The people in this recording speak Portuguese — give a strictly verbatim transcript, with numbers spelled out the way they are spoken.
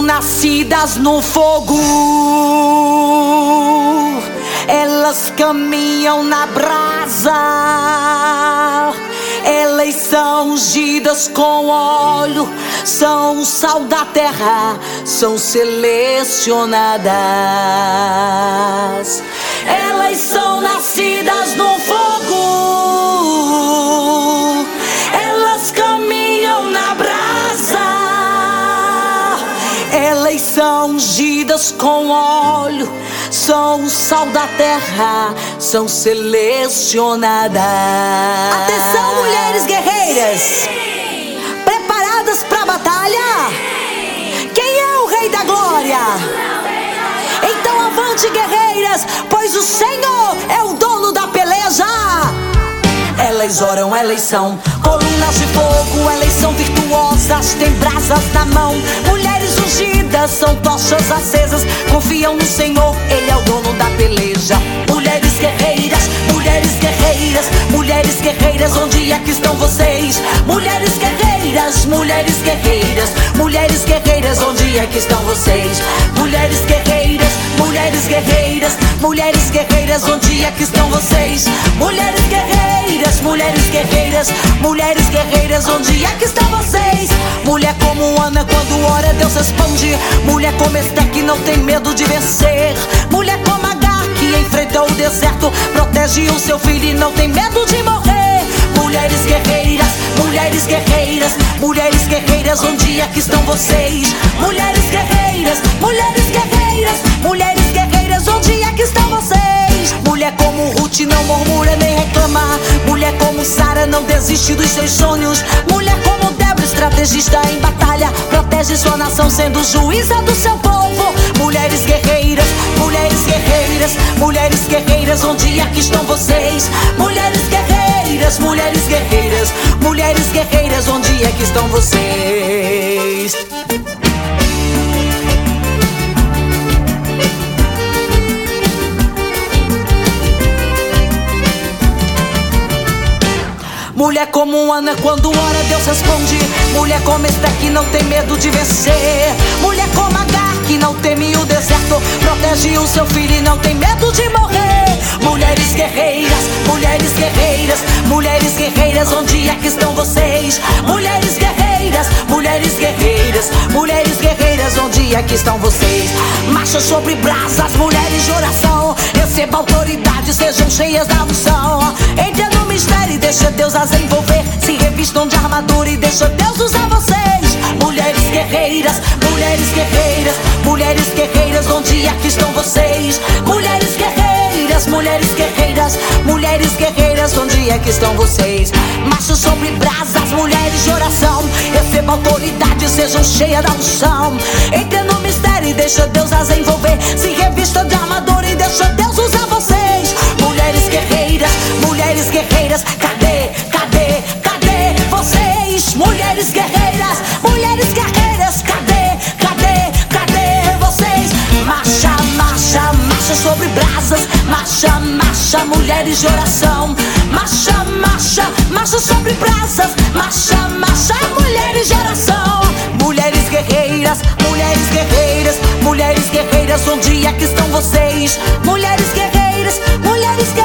nascidas no fogo, elas caminham na brasa. Elas são ungidas com óleo, são o sal da terra, são selecionadas. Elas são nascidas no fogo, elas caminham na brasa. Elas são ungidas com óleo, são o sal da terra, são selecionadas. Atenção, mulheres guerreiras, preparadas para a batalha? Quem é o Rei da Glória? Então avante, guerreiras, pois o Senhor é o dono da peleja. Elas oram, elas são colunas de fogo, elas são virtuosas, têm brasas na mão. Mulheres ungidas, são tochas acesas, confiam no Senhor, Ele é o dono da peleja. Mulheres guerreiras, mulheres guerreiras, mulheres guerreiras, onde é que estão vocês? Mulheres guerreiras, mulheres guerreiras, mulheres guerreiras, onde é que estão vocês? Mulheres guerreiras, mulheres guerreiras, mulheres guerreiras, onde é que estão vocês? Mulheres guerreiras, mulheres guerreiras, mulheres guerreiras, onde é que estão vocês? Mulher como Ana, quando ora Deus responde. Mulher como Esther, que não tem medo de vencer. Mulher como Agar, que enfrentou o deserto, protege o seu filho e não tem medo de morrer. Mulheres guerreiras, mulheres guerreiras, mulheres guerreiras, onde é que estão vocês? Mulheres guerreiras, mulheres guerreiras, mulheres guerreiras, onde é que estão vocês? Mulher como Ruth, não murmura nem reclama. Mulher como Sara, não desiste dos seus sonhos. Mulher como Débora, estrategista em batalha, protege sua nação sendo juíza do seu povo. Mulheres guerreiras, mulheres guerreiras, mulheres guerreiras, onde é que estão vocês? Mulheres guerreiras, mulheres guerreiras, mulheres guerreiras, onde é que estão vocês? Mulher como Ana, quando ora Deus responde. Mulher como Esther, que não tem medo de vencer. Mulher como Agar, que não teme o deserto, protege o seu filho e não tem medo de morrer. Mulheres guerreiras, mulheres guerreiras, mulheres guerreiras, onde é que estão vocês? Mulheres guerreiras, mulheres guerreiras, mulheres guerreiras, onde é que estão vocês? Marcha sobre brasas, mulheres de oração, receba autoridade, sejam cheias da unção. Entre no mistério e deixa Deus as envolver, se revistam de armadura e deixa Deus usar vocês. Mulheres guerreiras, mulheres guerreiras, mulheres guerreiras, onde é que estão vocês? Mulheres guerreiras, mulheres guerreiras, mulheres guerreiras, onde é que estão vocês? Marcha sobre brasas, mulheres de oração, receba autoridade, sejam cheias da unção. Entre no mistério e deixa Deus as envolver, se revista de armadura e deixa Deus usar vocês. Mulheres guerreiras, mulheres guerreiras, cadê, cadê, cadê vocês? Mulheres guerreiras, mulheres guerreiras, cadê, cadê, cadê vocês? Marcha, marcha, marcha sobre brasas, marcha, marcha, mulheres de oração. Marcha, marcha, marcha sobre brasas, marcha, marcha, mulheres de oração. Mulheres guerreiras, mulheres guerreiras, mulheres guerreiras, onde é que estão vocês? Mulheres guerreiras, mulheres guerreiras,